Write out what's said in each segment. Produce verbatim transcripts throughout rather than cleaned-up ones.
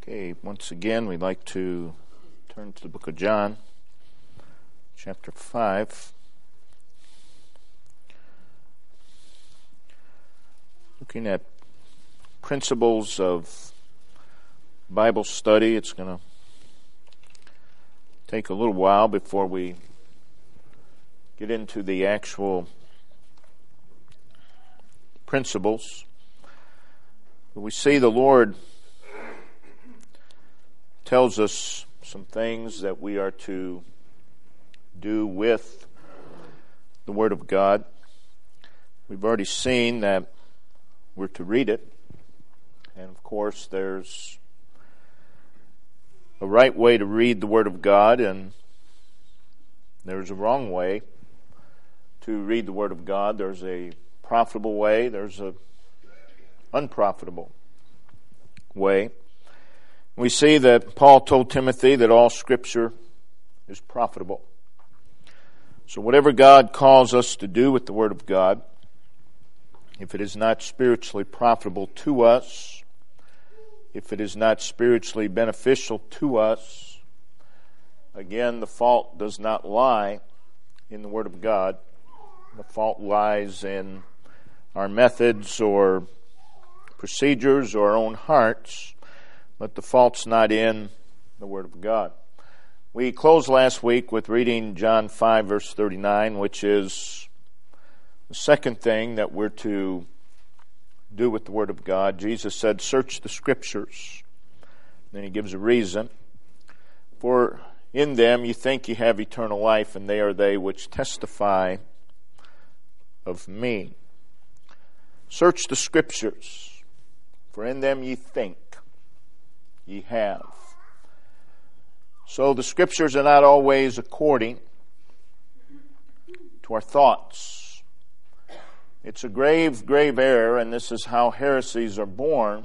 Okay, once again, we'd like to turn to the book of John, chapter five. Looking at principles of Bible study. It's going to take a little while before we get into the actual principles. But we see the Lord tells us some things that we are to do with the Word of God. We've already seen that we're to read it. And of course, there's a right way to read the Word of God, and there's a wrong way to read the Word of God. There's a profitable way, there's a unprofitable way. We see that Paul told Timothy that all Scripture is profitable. So whatever God calls us to do with the Word of God, if it is not spiritually profitable to us, if it is not spiritually beneficial to us, again, the fault does not lie in the Word of God. The fault lies in our methods or procedures or our own hearts, but the fault's not in the Word of God. We closed last week with reading John five, verse thirty-nine, which is the second thing that we're to do with the Word of God. Jesus said, "Search the Scriptures." Then he gives a reason. "For in them you think you have eternal life, and they are they which testify of me." Search the Scriptures, for in them ye think ye have. So the Scriptures are not always according to our thoughts. It's a grave, grave error, and this is how heresies are born,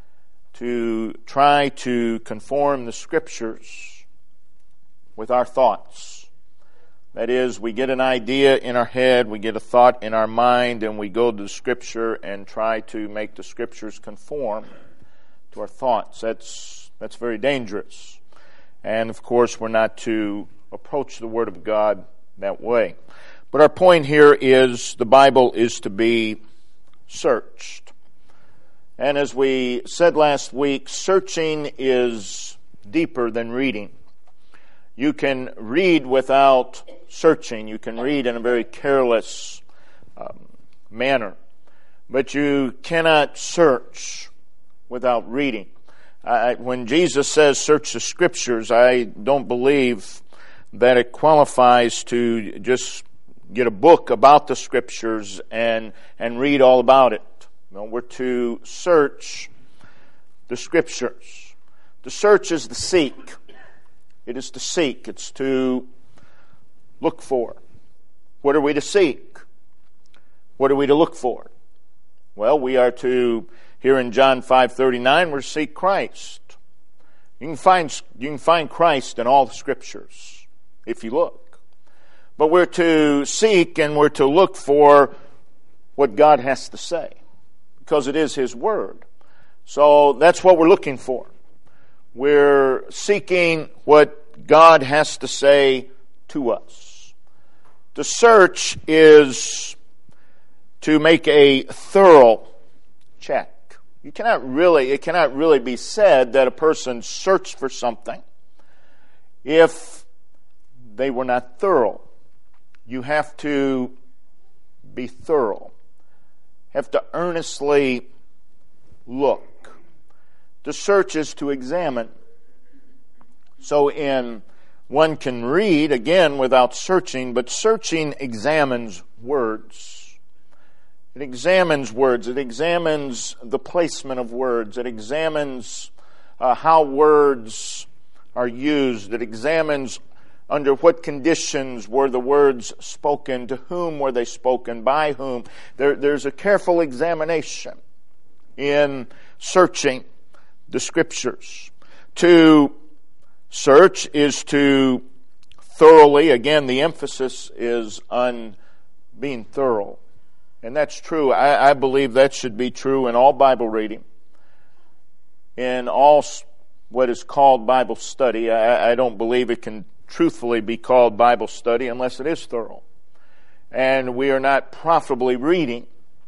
to try to conform the Scriptures with our thoughts. That is, we get an idea in our head, we get a thought in our mind, and we go to the Scripture and try to make the Scriptures conform to our thoughts. That's that's very dangerous. And of course, we're not to approach the Word of God that way. But our point here is the Bible is to be searched. And as we said last week, searching is deeper than reading. You can read without searching. You can read in a very careless um, manner. But you cannot search without reading. I, when Jesus says search the Scriptures, I don't believe that it qualifies to just get a book about the Scriptures and, and read all about it. No, we're to search the Scriptures. To search is to seek. It is to seek. It's to look for. What are we to seek? What are we to look for? Well, we are to, here in John five thirty-nine, we're to seek Christ. You can find, you can find Christ in all the Scriptures, if you look. But we're to seek and we're to look for what God has to say, because it is His Word. So that's what we're looking for. We're seeking what God has to say to us. To search is to make a thorough check. You cannot really, it cannot really be said that a person searched for something if they were not thorough. You have to be thorough. Have to earnestly look. To search is to examine. So in one can read, again, without searching, but searching examines words. It examines words. It examines the placement of words. It examines uh, how words are used. It examines under what conditions were the words spoken, to whom were they spoken, by whom. There, there's a careful examination in searching the Scriptures. To search is to thoroughly, again, the emphasis is on being thorough. And that's true. I, I believe that should be true in all Bible reading, in all what is called Bible study. I, I don't believe it can truthfully be called Bible study unless it is thorough. And we are not profitably reading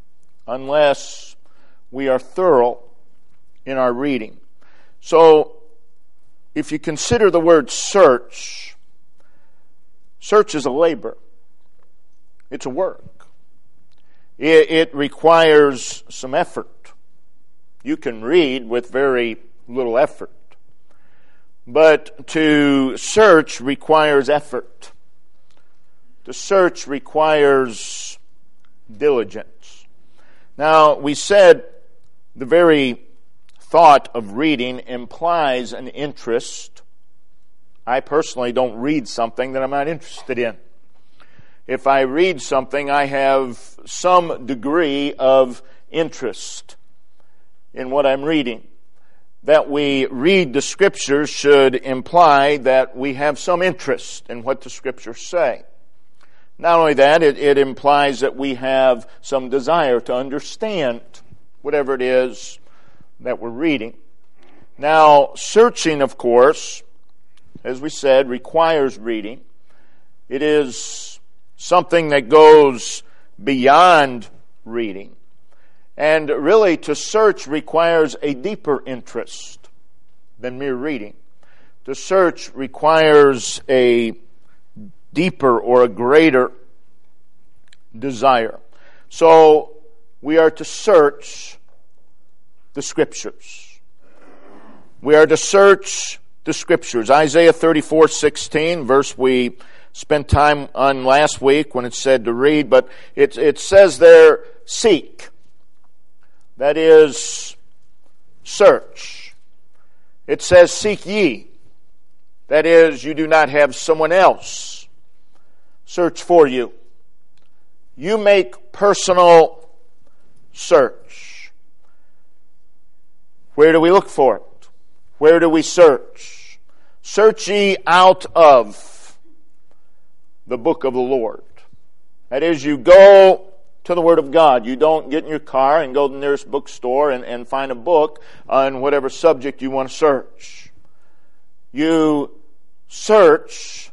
unless we are thorough in our reading. So, if you consider the word search, search is a labor. It's a work. It, it requires some effort. You can read with very little effort. But to search requires effort. To search requires diligence. Now, we said the very thought of reading implies an interest. I personally don't read something that I'm not interested in. If I read something, I have some degree of interest in what I'm reading. That we read the Scriptures should imply that we have some interest in what the Scriptures say. Not only that, it, it implies that we have some desire to understand whatever it is that we're reading. Now, searching, of course, as we said, requires reading. It is something that goes beyond reading. And really, to search requires a deeper interest than mere reading. To search requires a deeper or a greater desire. So, we are to search the Scriptures. We are to search the Scriptures. Isaiah thirty-four sixteen, verse we spent time on last week when it said to read, but it, it says there, seek. That is, search. It says, seek ye. That is, you do not have someone else search for you. You make personal search. Where do we look for it? Where do we search? Search ye out of the book of the Lord. That is, you go to the Word of God. You don't get in your car and go to the nearest bookstore and, and find a book on whatever subject you want to search. You search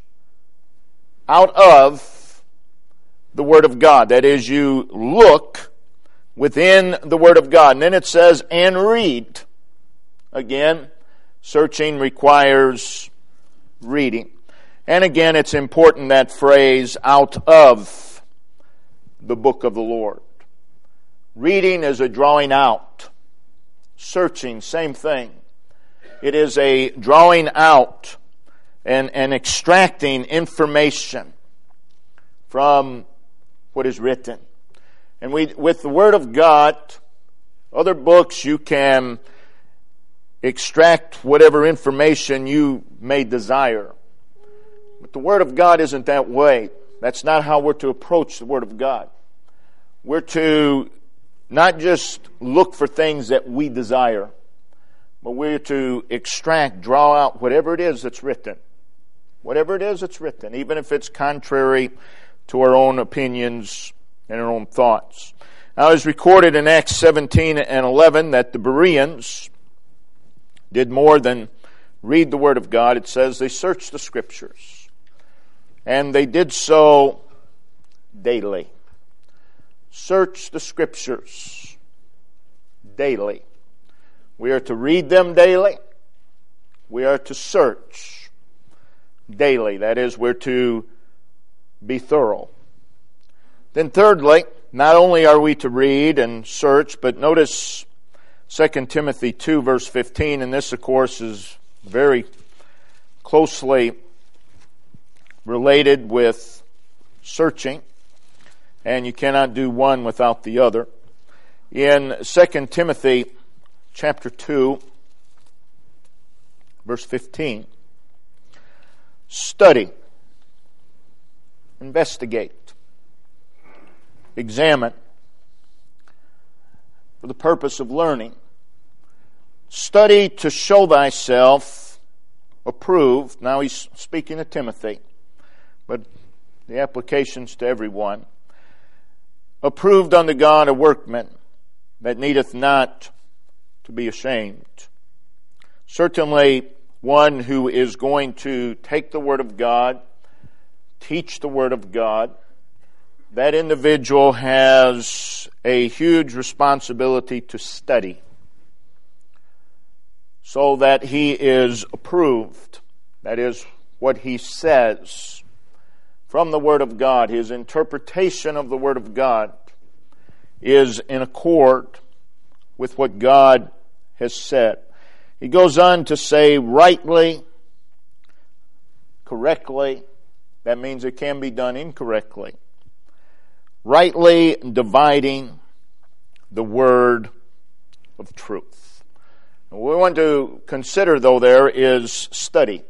out of the Word of God. That is, you look within the Word of God. And then it says, and read. Again, searching requires reading. And again, it's important, that phrase, out of the book of the Lord. Reading is a drawing out. Searching, same thing. It is a drawing out and, and extracting information from what is written. And we, with the Word of God, other books you can extract whatever information you may desire. But the Word of God isn't that way. That's not how we're to approach the Word of God. We're to not just look for things that we desire, but we're to extract, draw out whatever it is that's written. Whatever it is that's written, even if it's contrary to our own opinions and our own thoughts. Now, it's recorded in Acts seventeen and eleven that the Bereans did more than read the Word of God. It says they searched the Scriptures. And they did so daily. Search the Scriptures daily. We are to read them daily. We are to search daily. That is, we're to be thorough. Then thirdly, not only are we to read and search, but notice Second Timothy two, verse fifteen, and this, of course, is very closely related with searching, and you cannot do one without the other. In Second Timothy chapter two, verse fifteen, study, investigate, examine for the purpose of learning. Study to show thyself approved. Now he's speaking to Timothy, but the applications to everyone. Approved unto God, a workman that needeth not to be ashamed. Certainly one who is going to take the Word of God, teach the Word of God, that individual has a huge responsibility to study so that he is approved. That is what he says from the Word of God. His interpretation of the Word of God is in accord with what God has said. He goes on to say rightly, correctly. That means it can be done incorrectly. Rightly dividing the word of truth. What we want to consider, though, there is study.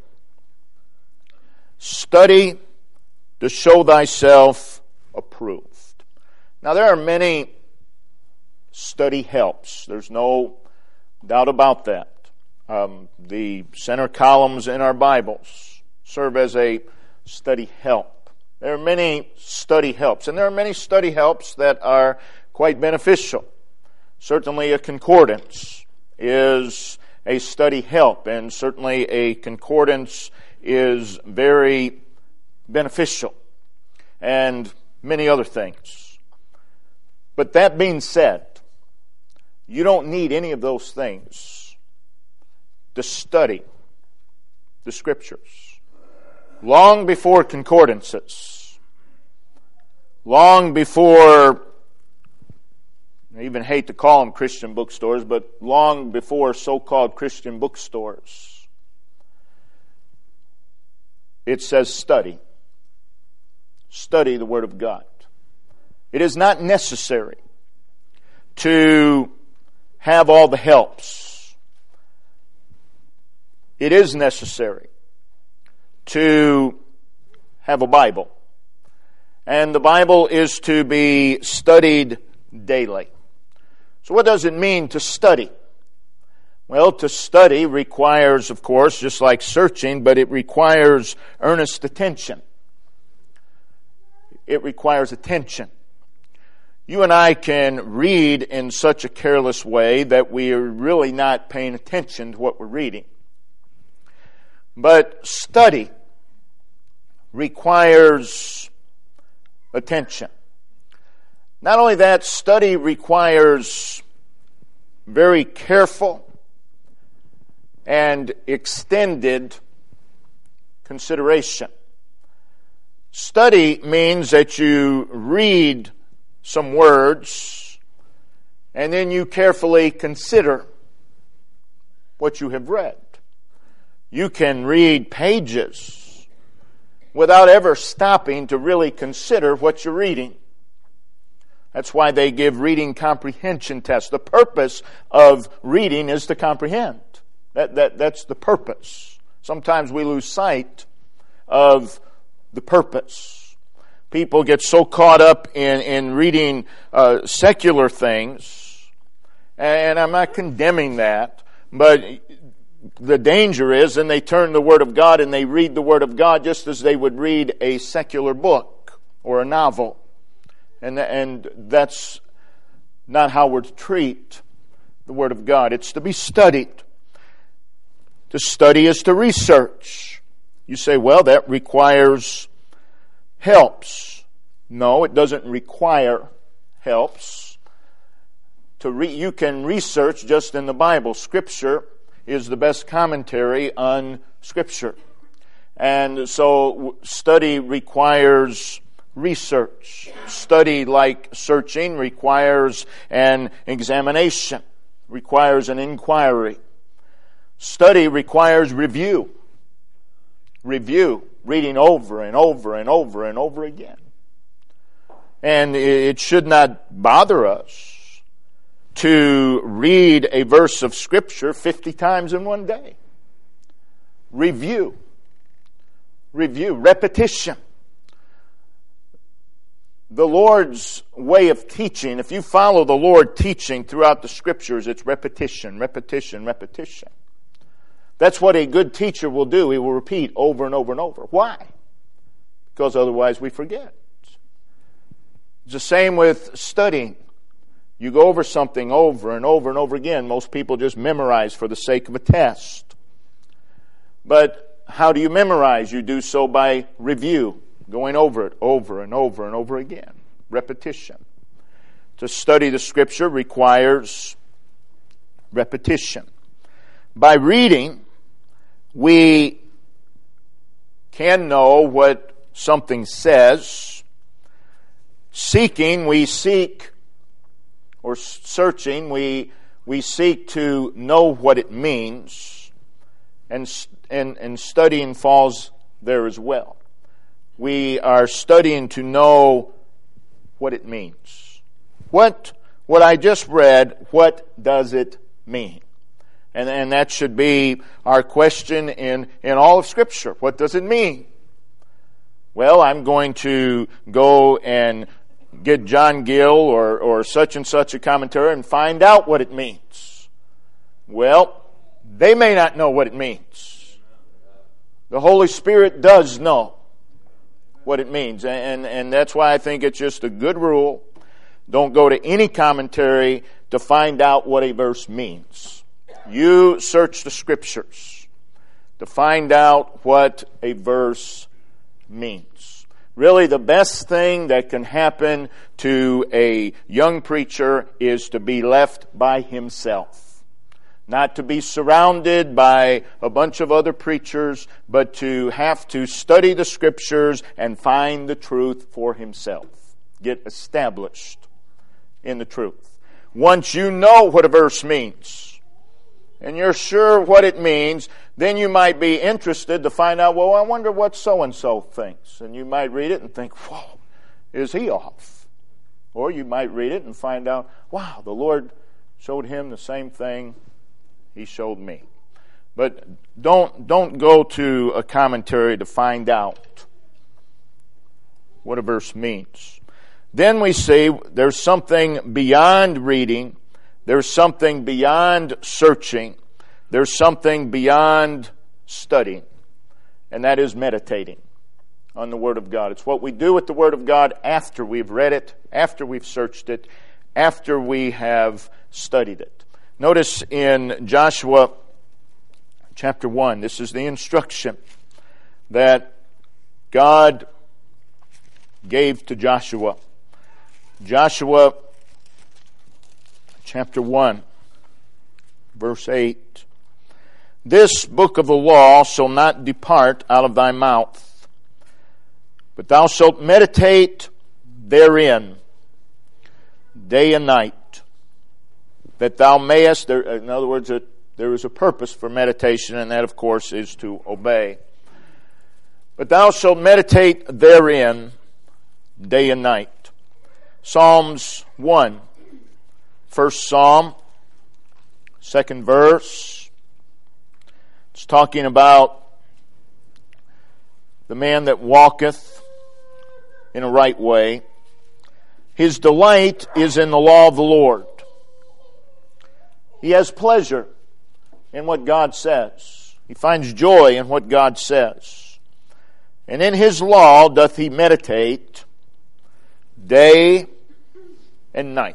Study to show thyself approved. Now, there are many study helps. There's no doubt about that. Um, the center columns in our Bibles serve as a study help. There are many study helps, and there are many study helps that are quite beneficial. Certainly a concordance is a study help, and certainly a concordance is very beneficial, and many other things. But that being said, you don't need any of those things to study the Scriptures. Long before concordances, long before, I even hate to call them Christian bookstores, but long before so-called Christian bookstores, it says study. Study the Word of God. It is not necessary to have all the helps. It is necessary to have a Bible. And the Bible is to be studied daily. So what does it mean to study? Well, to study requires, of course, just like searching, but it requires earnest attention. It requires attention. You and I can read in such a careless way that we are really not paying attention to what we're reading. But study requires attention. Not only that, study requires very careful and extended consideration. Study means that you read some words and then you carefully consider what you have read. You can read pages without ever stopping to really consider what you're reading. That's why they give reading comprehension tests. The purpose of reading is to comprehend. That, that, that's the purpose. Sometimes we lose sight of the purpose. People get so caught up in, in reading uh, secular things, and I'm not condemning that, but the danger is, and they turn the Word of God and they read the Word of God just as they would read a secular book or a novel. And, and that's not how we're to treat the Word of God. It's to be studied. To study is to research. You say, well, that requires helps. No, it doesn't require helps. To re- you can research just in the Bible. Scripture is the best commentary on Scripture. And so study requires research. Study, like searching, requires an examination, requires an inquiry. Study requires review. Review, reading over and over and over and over again. And it should not bother us to read a verse of Scripture fifty times in one day. Review. Review. Repetition. The Lord's way of teaching, if you follow the Lord teaching throughout the Scriptures, it's repetition, repetition, repetition. That's what a good teacher will do. He will repeat over and over and over. Why? Because otherwise we forget. It's the same with studying. You go over something over and over and over again. Most people just memorize for the sake of a test. But how do you memorize? You do so by review, going over it over and over and over again. Repetition. To study the Scripture requires repetition. By reading, we can know what something says. Seeking, we seek, or searching, we we seek to know what it means. And, and, and studying falls there as well. We are studying to know what it means. What what I just read, what does it mean? And, and that should be our question in, in all of Scripture. What does it mean? Well, I'm going to go and get John Gill or, or such and such a commentary and find out what it means. Well, they may not know what it means. The Holy Spirit does know what it means. And, and that's why I think it's just a good rule. Don't go to any commentary to find out what a verse means. You search the Scriptures to find out what a verse means. Really, the best thing that can happen to a young preacher is to be left by himself. Not to be surrounded by a bunch of other preachers, but to have to study the Scriptures and find the truth for himself. Get established in the truth. Once you know what a verse means, and you're sure what it means, then you might be interested to find out, well, I wonder what so-and-so thinks. And you might read it and think, whoa, is he off? Or you might read it and find out, wow, the Lord showed him the same thing he showed me. But don't, don't go to a commentary to find out what a verse means. Then we see there's something beyond reading. There's something beyond searching. There's something beyond studying. And that is meditating on the Word of God. It's what we do with the Word of God after we've read it, after we've searched it, after we have studied it. Notice in Joshua chapter one, this is the instruction that God gave to Joshua. Joshua chapter one, verse eight. This book of the law shall not depart out of thy mouth, but thou shalt meditate therein day and night, that thou mayest, there, in other words, that there is a purpose for meditation, and that, of course, is to obey. But thou shalt meditate therein day and night. Psalms one, first Psalm, second verse. It's talking about the man that walketh in a right way. His delight is in the law of the Lord. He has pleasure in what God says. He finds joy in what God says. And in His law doth he meditate day and night.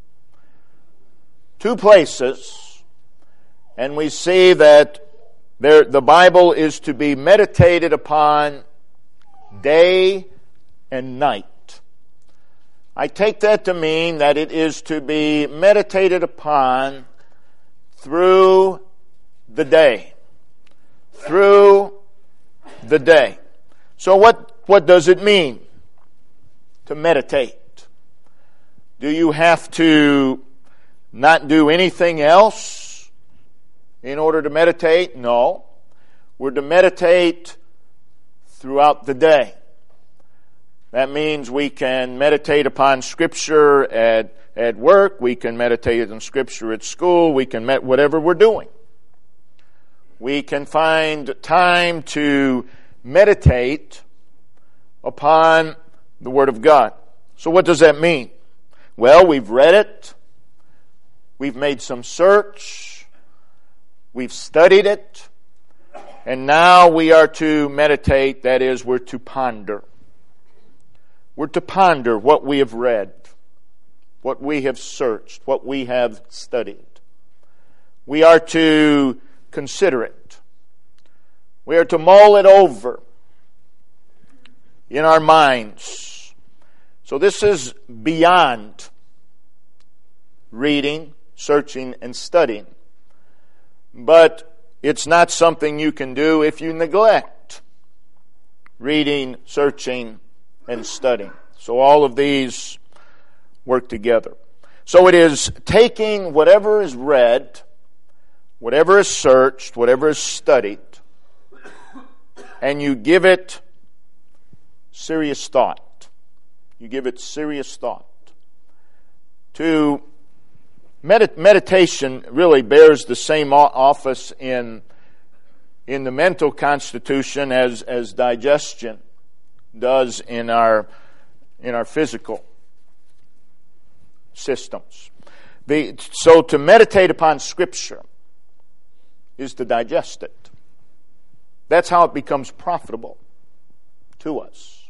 Two places, and we see that there, the Bible is to be meditated upon day and night. I take that to mean that it is to be meditated upon through the day. Through the day. So what, what does it mean to meditate? Do you have to not do anything else in order to meditate? No. We're to meditate throughout the day. That means we can meditate upon Scripture at, at work. We can meditate on Scripture at school. We can met whatever we're doing. We can find time to meditate upon the Word of God. So what does that mean? Well, we've read it. We've made some search. We've studied it. And now we are to meditate, that is, we're to ponder. We're to ponder what we have read, what we have searched, what we have studied. We are to consider it. We are to mull it over in our minds. So this is beyond reading, searching, and studying. But it's not something you can do if you neglect reading, searching, and studying. So all of these work together. So it is taking whatever is read, whatever is searched, whatever is studied, and you give it serious thought. You give it serious thought. To medit- meditation really bears the same office in in the mental constitution as as digestion does in our in our physical systems. The, so to meditate upon Scripture is to digest it. That's how it becomes profitable to us.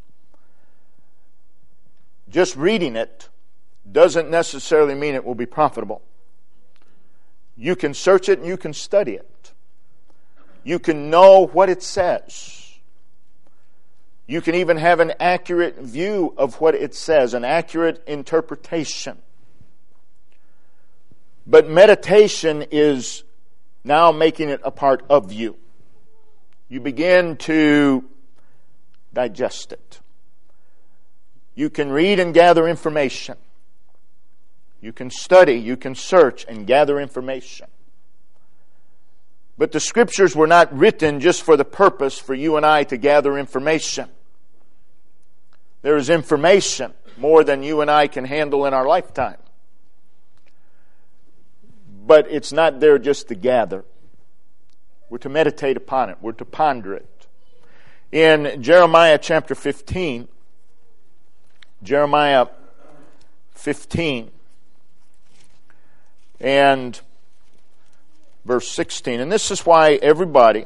Just reading it doesn't necessarily mean it will be profitable. You can search it and you can study it. You can know what it says. You can even have an accurate view of what it says, an accurate interpretation. But meditation is now making it a part of you. You begin to digest it. You can read and gather information. You can study, you can search and gather information. But the Scriptures were not written just for the purpose for you and I to gather information. There is information more than you and I can handle in our lifetime. But it's not there just to gather. We're to meditate upon it. We're to ponder it. In Jeremiah chapter fifteen, Jeremiah fifteen and verse sixteen. And this is why everybody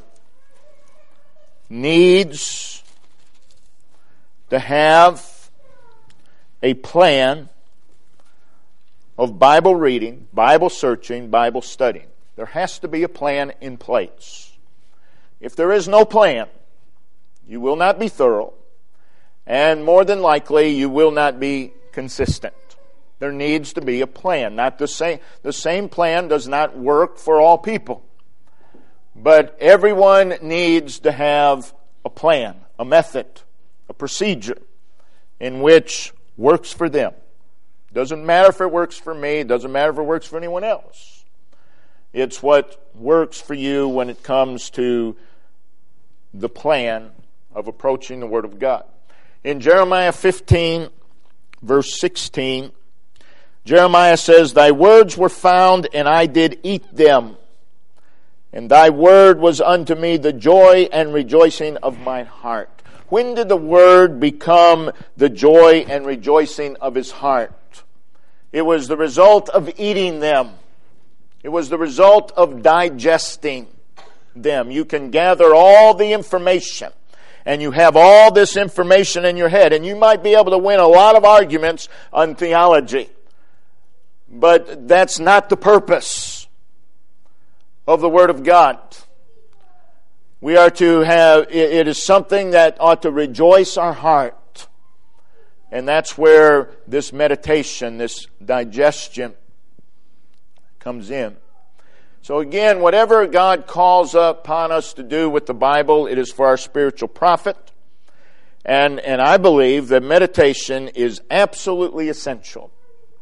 needs to have a plan of Bible reading, Bible searching, Bible studying. There has to be a plan in place. If there is no plan, you will not be thorough, and more than likely, you will not be consistent. There needs to be a plan. Not the same. The same plan does not work for all people. But everyone needs to have a plan, a method, a procedure in which works for them. Doesn't matter if it works for me. Doesn't matter if it works for anyone else. It's what works for you when it comes to the plan of approaching the Word of God. In Jeremiah fifteen, verse sixteen, Jeremiah says, "Thy words were found, and I did eat them. And thy word was unto me the joy and rejoicing of mine heart." When did the Word become the joy and rejoicing of his heart? It was the result of eating them. It was the result of digesting them. You can gather all the information, and you have all this information in your head, and you might be able to win a lot of arguments on theology. But that's not the purpose of the Word of God. We are to have, it is something that ought to rejoice our heart. And that's where this meditation, this digestion comes in. So again, whatever God calls upon us to do with the Bible, it is for our spiritual profit. And, and I believe that meditation is absolutely essential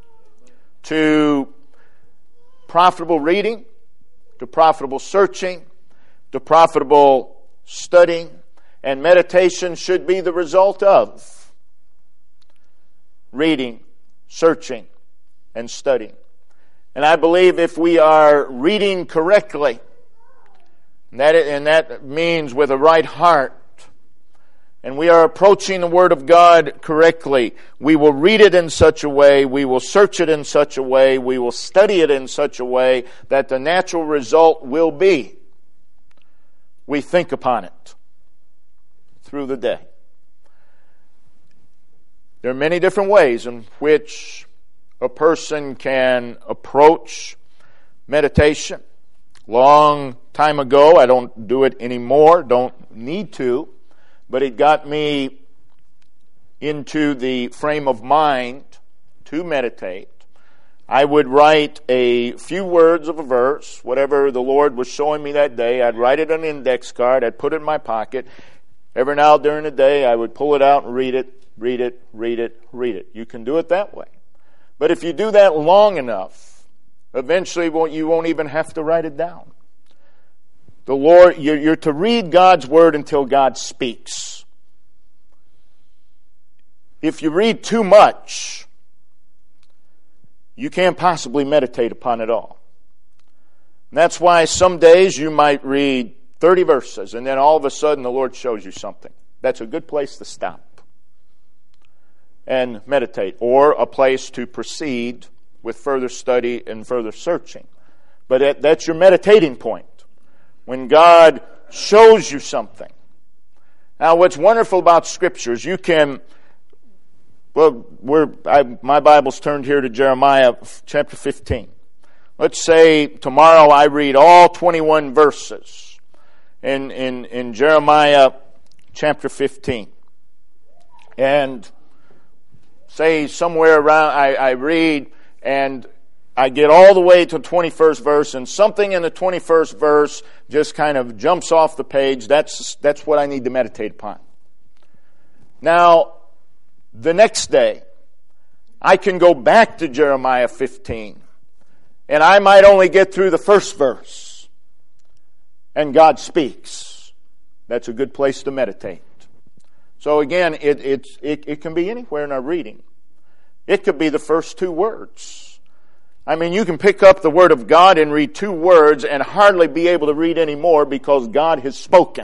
to profitable reading, to profitable searching, to profitable studying, and meditation should be the result of reading, searching, and studying. And I believe if we are reading correctly, and that, and that means with a right heart, and we are approaching the Word of God correctly, we will read it in such a way, we will search it in such a way, we will study it in such a way that the natural result will be we think upon it through the day. There are many different ways in which a person can approach meditation. long time ago. I don't do it anymore, don't need to, but it got me into the frame of mind to meditate. I would write a few words of a verse, whatever the Lord was showing me that day. I'd write it on an index card. I'd put it in my pocket. Every now during the day, I would pull it out and read it, read it, read it, read it. You can do it that way. But if you do that long enough, eventually you won't even have to write it down. The Lord, you're to read God's Word until God speaks. If you read too much, you can't possibly meditate upon it all. And that's why some days you might read thirty verses, and then all of a sudden the Lord shows you something. That's a good place to stop and meditate, or a place to proceed with further study and further searching. But that's your meditating point, when God shows you something. Now, what's wonderful about Scripture is you can, well, we're, I, my Bible's turned here to Jeremiah chapter fifteen. Let's say tomorrow I read all twenty-one verses in, in, in Jeremiah chapter fifteen. And say somewhere around, I, I read and I get all the way to the twenty-first verse, and something in the twenty-first verse just kind of jumps off the page. That's, that's what I need to meditate upon. Now, the next day, I can go back to Jeremiah fifteen, and I might only get through the first verse, and God speaks. That's a good place to meditate. So again, it, it, it, it can be anywhere in our reading. It could be the first two words. I mean, you can pick up the Word of God and read two words and hardly be able to read any more because God has spoken.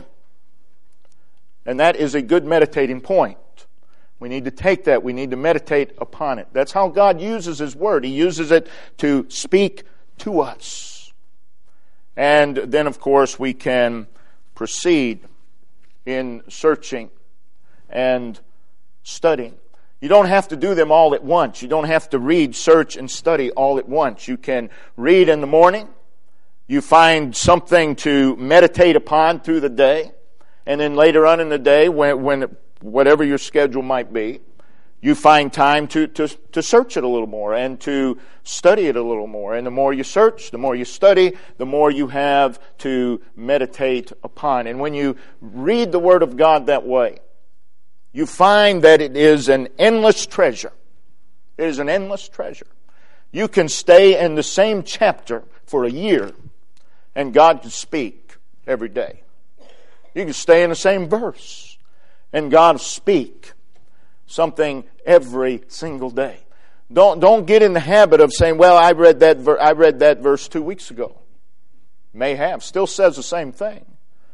And that is a good meditating point. We need to take that. We need to meditate upon it. That's how God uses His Word. He uses it to speak to us. And then, of course, we can proceed in searching and studying. You don't have to do them all at once. You don't have to read, search, and study all at once. You can read in the morning. You find something to meditate upon through the day. And then later on in the day, when, when whatever your schedule might be, you find time to, to, to search it a little more and to study it a little more. And the more you search, the more you study, the more you have to meditate upon. And when you read the Word of God that way, you find that it is an endless treasure. It is an endless treasure. You can stay in the same chapter for a year, and God can speak every day. You can stay in the same verse, and God will speak something every single day. Don't don't get in the habit of saying, "Well, I read that ver- I read that verse two weeks ago." May have, still says the same thing,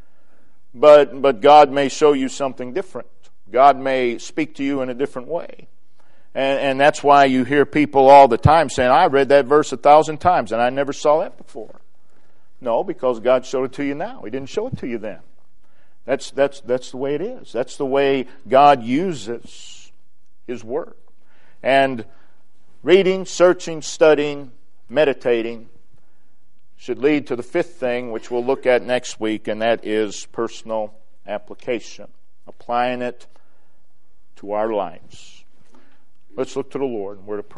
but but God may show you something different. God may speak to you in a different way. And, and that's why you hear people all the time saying, I read that verse a thousand times and I never saw that before. No, because God showed it to you now. He didn't show it to you then. That's, that's, that's the way it is. That's the way God uses His Word. And reading, searching, studying, meditating should lead to the fifth thing, which we'll look at next week, and that is personal application. Applying it to our lives. Let's look to the Lord. We're to pray.